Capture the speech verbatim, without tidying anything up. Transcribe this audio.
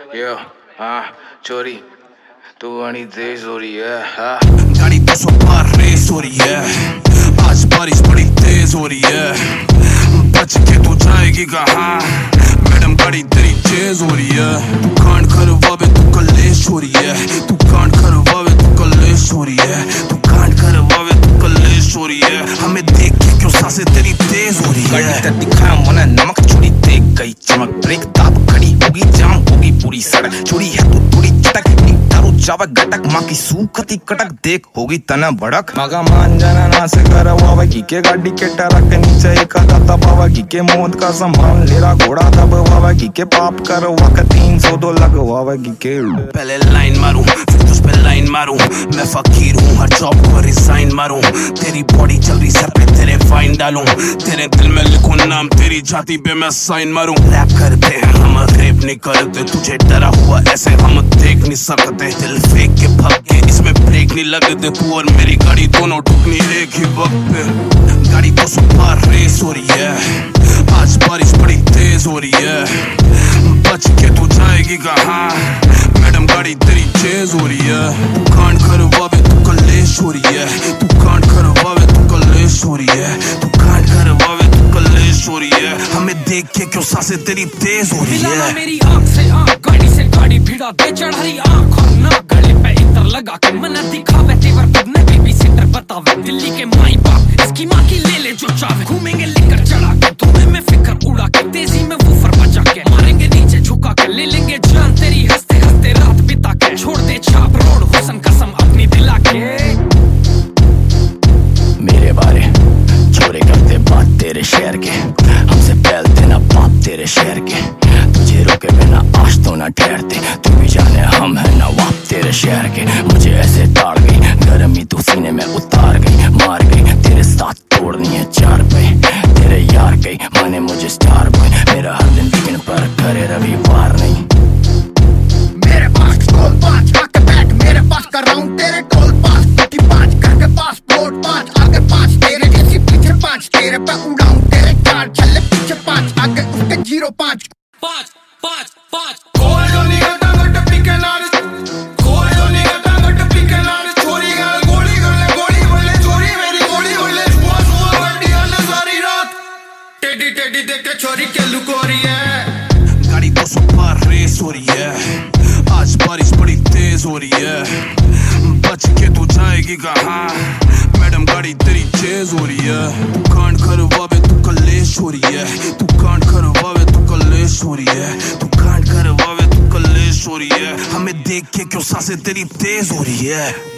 यो हाँ चोरी तू गाड़ी तेज हो रही है हाँ। गाड़ी दो सौ पार रेस हो रही है, आज बारिश बड़ी तेज हो रही है, बच के तू जाएगी कहाँ मैडम गाड़ी तेरी तेज हो रही है। तू कांड करवावे तू कलेश हो रही है, तू कांड करवावे तू कलेश हो रही है, तू कांड करवावे तू कलेश हो रही है। हमें देख के क्यों सांसें तेरी तेज हो रही है। गाड़ी तेरी दिखाया मना नमक चोरी देख गई चमक, ब्रेक दाब खड़ी होगी जाम होगी पूरी सड़क, चोरी है तू थोड़ी चटक दारू चावक गटक माँ की सूखती कटक देख होगी तना भड़क। मगा मान जाना ना से करवावा की के गाड़ी के टरक नीचे एक दाता बाबा की के मौत का संभाल लेरा घोड़ा दबवावा की के पाप करवा का तीन सौ दो लगवावा की के। पहले लाइन मारूं फिर तुझ पे लाइन मारूं, मैं फकीर हूँ हर जॉब को रिजाइन मारूं, तेरी बॉडी चल रही सर पे तेरे फाइन डालूं, तेरे दिल में लिखूं नाम तेरी जाति पे मैं साइन मारूं। रैप करते हैं हम रेप नहीं करते, तुझे डरा हुआ ऐसे हम देख नहीं सकते, दिल फेंक के भाग के इसमें ब्रेक नहीं लगते, तू और मेरी गाड़ी दोनों ठुकनी एक ही वक्त पे। गाड़ी दो सौ पार रेस हो रही है, आज बारिश बड़ी तेज हो रही है, बच के तू जाएगी कहाँ मैडम गाड़ी तेरी तेज हो रही है। तू कांड करवावे तू कलेश हो रही है, तू कांड करवावे तू कलेश हो रही है, तू कांड करवावे तू कलेश हो रही है। हमें देख के क्यों सांसें तेरी तेज हो रही है। मेरी आंख से आंख गाड़ी से गाड़ी भिड़ा दे चढ़ी आंख और ना गले पे इतर लगा के मन दिखावे तेवर खुदने बेबी सिटर बतावे दिल्ली के माई बाप इसकी माँ की ले ले जो चावे, घूमेंगे लेकर चढ़ा के तुम्हें में फिक्र उड़ा के तेजी में वूफर बजा के मारेंगे नीचे झुका के ले लेंगे जान तेरी हंसते हंसते रात बिता के, छोड़ दे छाप रोड हुसन कसम अपनी दिला के। मेरे बारे चोरी करते बात तेरे शहर के, हमसे फैलते ना पाप तेरे शहर के, तुझे रोके बिना आज तो ना ठहरते, तू भी जाने हम है नवाब तेरे शहर के। मुझे ऐसे ताड़ गई गर्मी तू सीने में उतार गई, मार गई तेरे साथ तोड़नी है चार पे, तेरे यार गई माने मुझे स्टार बॉय, मेरा हर दिन वीकेंड पर करे रविवार नहीं। मेरे पास गोल पाँच आके बैठ मेरे पास कर रहा हूँ तेरे गोल पास, की पाँच करके पास प्लॉट पाँच आगे पाँच तेरे जैसी पीछे पाँच, तेरे पे उड़ाऊं तेरे चार चले पीछे पाँच आगे उसके जीरो पाँच पाँच पाँच पाँच चोरी के लुकोरी है। गाड़ी दो सौ पार रेस हो रही है, आज बारिश बड़ी तेज हो रही है, बच के तू जाएगी कहाँ मैडम गाड़ी तेरी तेज हो रही है। तू कांड करवावे तू कलेश हो रही है, तू कांड करवावे तू कलेश हो रही है, तू कांड करवावे तू कलेश हो रही है। हमें देख के क्यों सांसें तेरी तेज हो रही है।